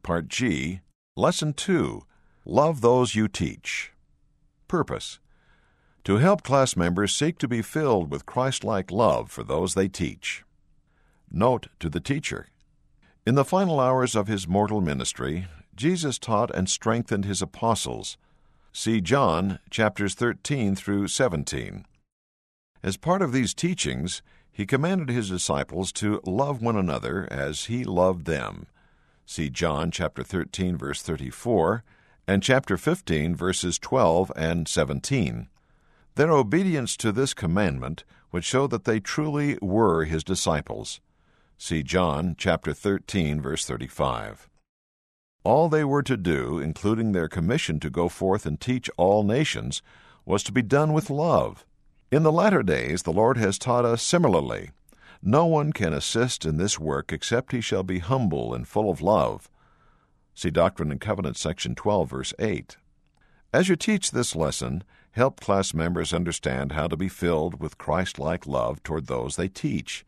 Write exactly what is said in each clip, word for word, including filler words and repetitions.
Part G, Lesson two, Love Those You Teach. Purpose: to help class members seek to be filled with Christ-like love for those they teach. Note to the teacher: in the final hours of his mortal ministry, Jesus taught and strengthened his apostles. See John chapters thirteen through seventeen. As part of these teachings, he commanded his disciples to love one another as he loved them. See John chapter thirteen verse thirty-four and chapter fifteen verses twelve and seventeen. Their obedience to this commandment would show that they truly were his disciples. See John chapter thirteen verse thirty-five. All they were to do, including their commission to go forth and teach all nations, was to be done with love. In the latter days the Lord has taught us similarly. No one can assist in this work except he shall be humble and full of love. See Doctrine and Covenants, section twelve, verse eight. As you teach this lesson, help class members understand how to be filled with Christ-like love toward those they teach.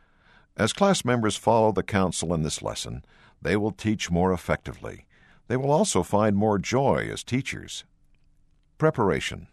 As class members follow the counsel in this lesson, they will teach more effectively. They will also find more joy as teachers. Preparation.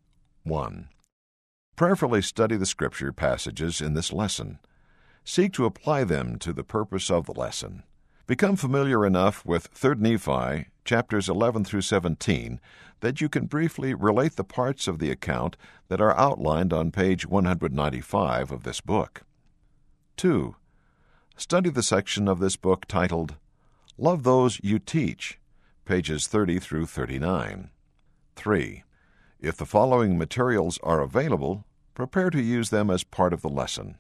one. Prayerfully study the Scripture passages in this lesson. Seek to apply them to the purpose of the lesson. Become familiar enough with Third Nephi, chapters eleven through seventeen, that you can briefly relate the parts of the account that are outlined on page one hundred ninety-five of this book. two. Study the section of this book titled Love Those You Teach, pages thirty through thirty-nine. three. If the following materials are available, prepare to use them as part of the lesson.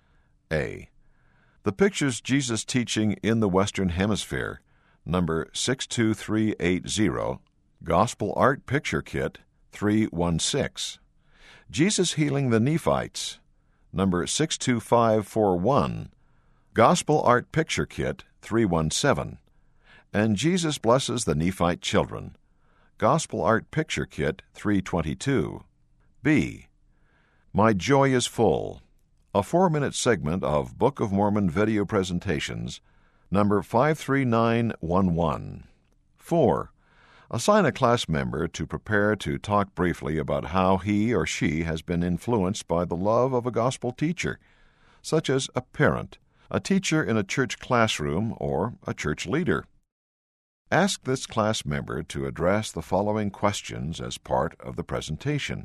A. The Pictures Jesus Teaching in the Western Hemisphere, number six two three eight zero, Gospel Art Picture Kit three one six. Jesus Healing the Nephites, number six two five four one, Gospel Art Picture Kit three one seven. And Jesus Blesses the Nephite Children, Gospel Art Picture Kit three twenty-two. B. My Joy is Full, a four-minute segment of Book of Mormon video presentations, number five three nine one one. four. Assign a class member to prepare to talk briefly about how he or she has been influenced by the love of a gospel teacher, such as a parent, a teacher in a church classroom, or a church leader. Ask this class member to address the following questions as part of the presentation.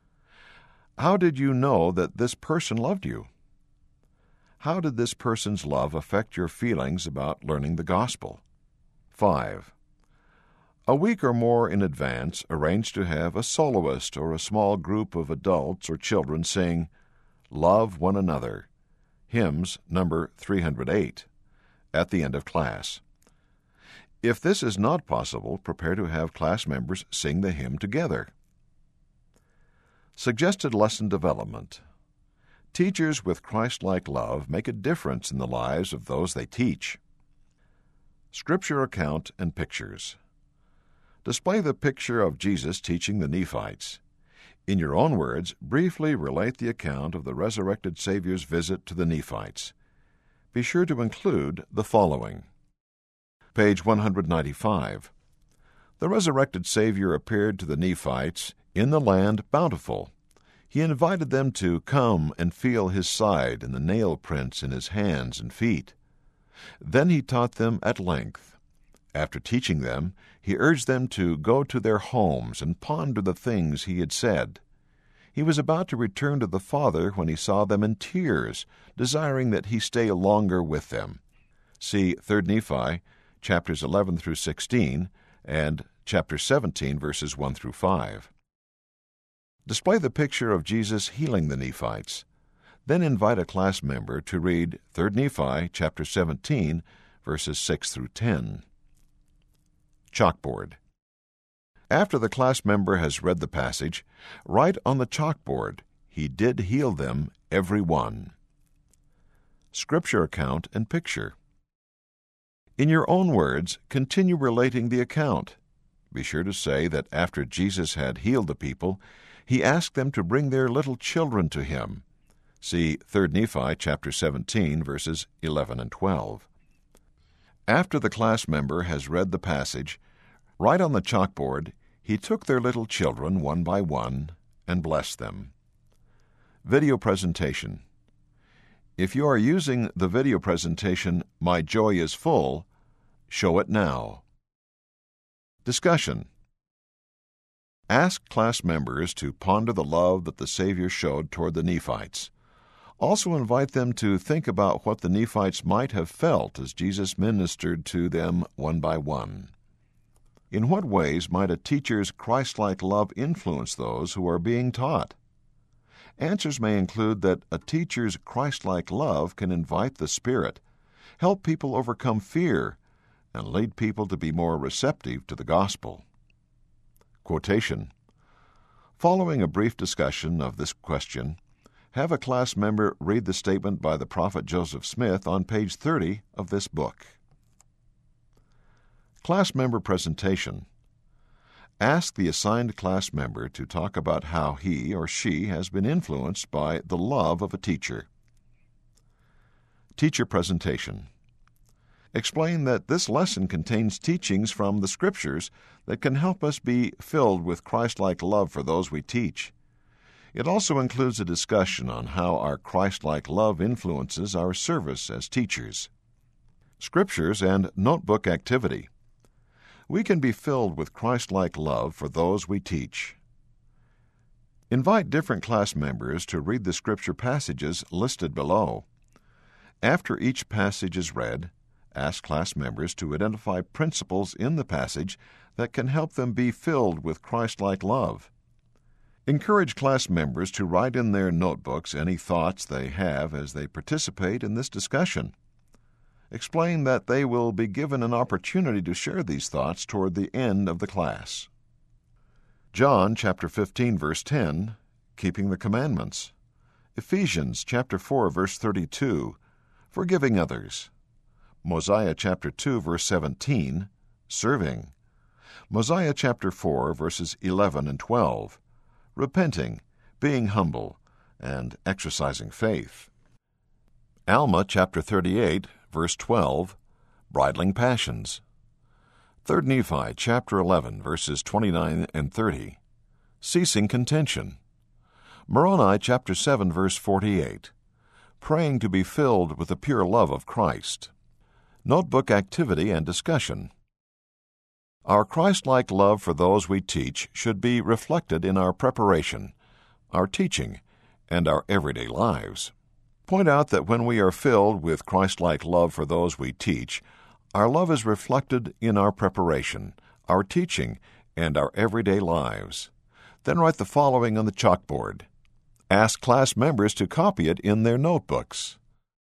How did you know that this person loved you? How did this person's love affect your feelings about learning the gospel? five. A week or more in advance, arrange to have a soloist or a small group of adults or children sing Love One Another, hymns number three hundred eight, at the end of class. If this is not possible, prepare to have class members sing the hymn together. Suggested lesson development. Teachers with Christ-like love make a difference in the lives of those they teach. Scripture account and pictures. Display the picture of Jesus teaching the Nephites. In your own words, briefly relate the account of the resurrected Savior's visit to the Nephites. Be sure to include the following. Page one hundred ninety-five. The resurrected Savior appeared to the Nephites in the land Bountiful. He invited them to come and feel his side and the nail prints in his hands and feet. Then he taught them at length. After teaching them, he urged them to go to their homes and ponder the things he had said. He was about to return to the Father when he saw them in tears, desiring that he stay longer with them. See Third Nephi, chapters eleven through sixteen, and chapter seventeen, verses one through five. Display the picture of Jesus healing the Nephites. Then invite a class member to read Third Nephi, chapter seventeen, verses six through ten. Chalkboard. After the class member has read the passage, write on the chalkboard, He did heal them, every one. Scripture account and picture. In your own words, continue relating the account. Be sure to say that after Jesus had healed the people, he asked them to bring their little children to him. See Third Nephi chapter seventeen, verses eleven and twelve. After the class member has read the passage, write on the chalkboard, "He took their little children one by one and blessed them." Video presentation. If you are using the video presentation, "My Joy is Full," show it now. Discussion. Ask class members to ponder the love that the Savior showed toward the Nephites. Also invite them to think about what the Nephites might have felt as Jesus ministered to them one by one. In what ways might a teacher's Christ-like love influence those who are being taught? Answers may include that a teacher's Christ-like love can invite the Spirit, help people overcome fear, and lead people to be more receptive to the gospel. Quotation. Following a brief discussion of this question, have a class member read the statement by the prophet Joseph Smith on page thirty of this book. Class member presentation. Ask the assigned class member to talk about how he or she has been influenced by the love of a teacher. Teacher presentation. Explain that this lesson contains teachings from the Scriptures that can help us be filled with Christ-like love for those we teach. It also includes a discussion on how our Christ-like love influences our service as teachers. Scriptures and notebook activity. We can be filled with Christ-like love for those we teach. Invite different class members to read the Scripture passages listed below. After each passage is read, ask class members to identify principles in the passage that can help them be filled with Christ-like love. Encourage class members to write in their notebooks any thoughts they have as they participate in this discussion. Explain that they will be given an opportunity to share these thoughts toward the end of the class. John chapter fifteen verse ten, keeping the commandments. Ephesians chapter four verse thirty-two, forgiving others. Mosiah chapter two verse seventeen, serving. Mosiah chapter four verses eleven and twelve, repenting, being humble, and exercising faith. Alma chapter thirty-eight verse twelve, bridling passions. Third Nephi chapter eleven verses twenty-nine and thirty, ceasing contention. Moroni chapter seven verse forty-eight, praying to be filled with the pure love of Christ. Notebook activity and discussion. Our Christ-like love for those we teach should be reflected in our preparation, our teaching, and our everyday lives. Point out that when we are filled with Christ-like love for those we teach, our love is reflected in our preparation, our teaching, and our everyday lives. Then write the following on the chalkboard. Ask class members to copy it in their notebooks.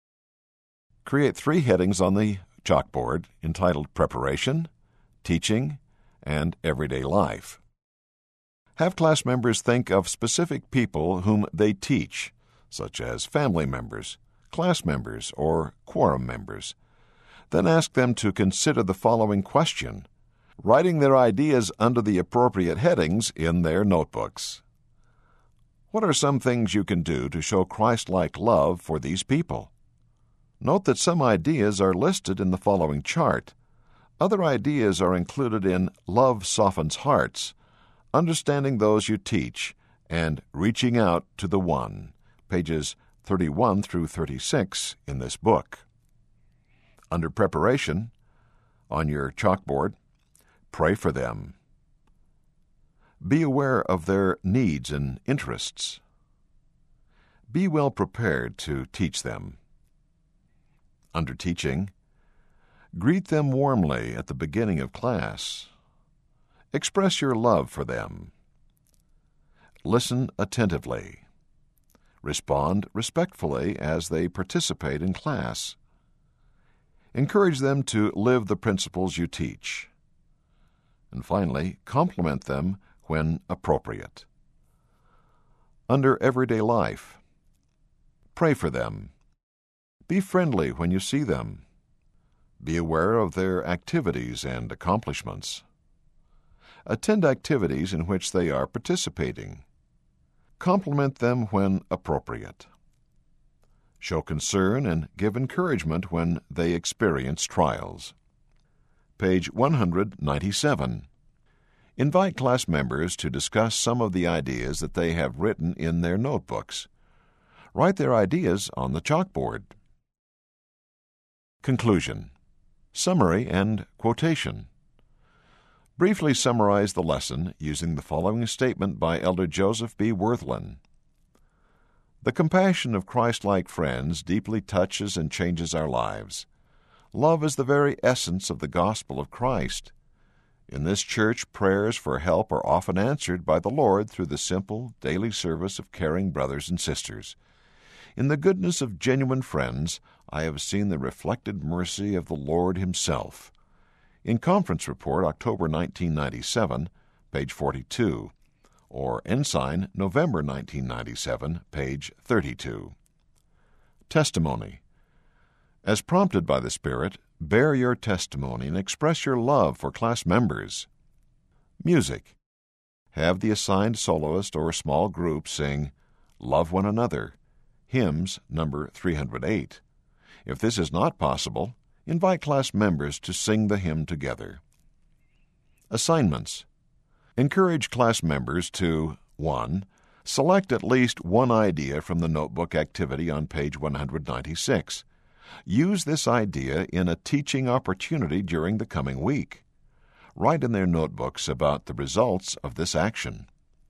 Create three headings on the chalkboard entitled Preparation, Teaching, and Everyday Life. Have class members think of specific people whom they teach, such as family members, class members, or quorum members. Then ask them to consider the following question, writing their ideas under the appropriate headings in their notebooks. What are some things you can do to show Christ-like love for these people? Note that some ideas are listed in the following chart. Other ideas are included in Love Softens Hearts, Understanding Those You Teach, and Reaching Out to the One, pages thirty-one through thirty-six in this book. Under Preparation, on your chalkboard, pray for them. Be aware of their needs and interests. Be well prepared to teach them. Under Teaching, greet them warmly at the beginning of class. Express your love for them. Listen attentively. Respond respectfully as they participate in class. Encourage them to live the principles you teach. And finally, compliment them when appropriate. Under Everyday Life, pray for them. Be friendly when you see them. Be aware of their activities and accomplishments. Attend activities in which they are participating. Compliment them when appropriate. Show concern and give encouragement when they experience trials. page one hundred ninety-seven. Invite class members to discuss some of the ideas that they have written in their notebooks. Write their ideas on the chalkboard. Conclusion. Summary and quotation. Briefly summarize the lesson using the following statement by Elder Joseph B. Worthlin. The compassion of Christ-like friends deeply touches and changes our lives. Love is the very essence of the gospel of Christ. In this church, prayers for help are often answered by the Lord through the simple, daily service of caring brothers and sisters. In the goodness of genuine friends, I have seen the reflected mercy of the Lord Himself. In Conference Report, October nineteen ninety-seven, page forty-two, or Ensign, November nineteen ninety-seven, page thirty-two. Testimony. As prompted by the Spirit, bear your testimony and express your love for class members. Music. Have the assigned soloist or small group sing Love One Another, hymns number three hundred eight. If this is not possible, invite class members to sing the hymn together. Assignments. Encourage class members to one. Select at least one idea from the notebook activity on page one hundred ninety-six. Use this idea in a teaching opportunity during the coming week. Write in their notebooks about the results of this action.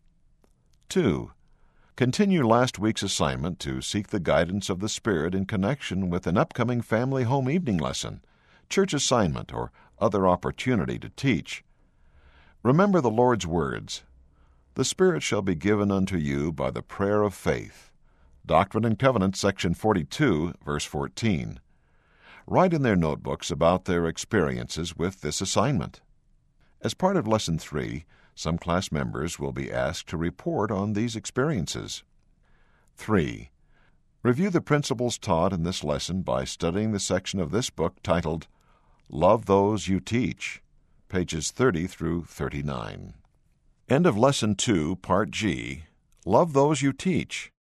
two. Continue last week's assignment to seek the guidance of the Spirit in connection with an upcoming family home evening lesson, church assignment, or other opportunity to teach. Remember the Lord's words, "The Spirit shall be given unto you by the prayer of faith." Doctrine and Covenants, section forty-two, verse fourteen. Write in their notebooks about their experiences with this assignment. As part of Lesson three, some class members will be asked to report on these experiences. three. Review the principles taught in this lesson by studying the section of this book titled Love Those You Teach, pages thirty through thirty-nine. End of Lesson two, Part G, Love Those You Teach.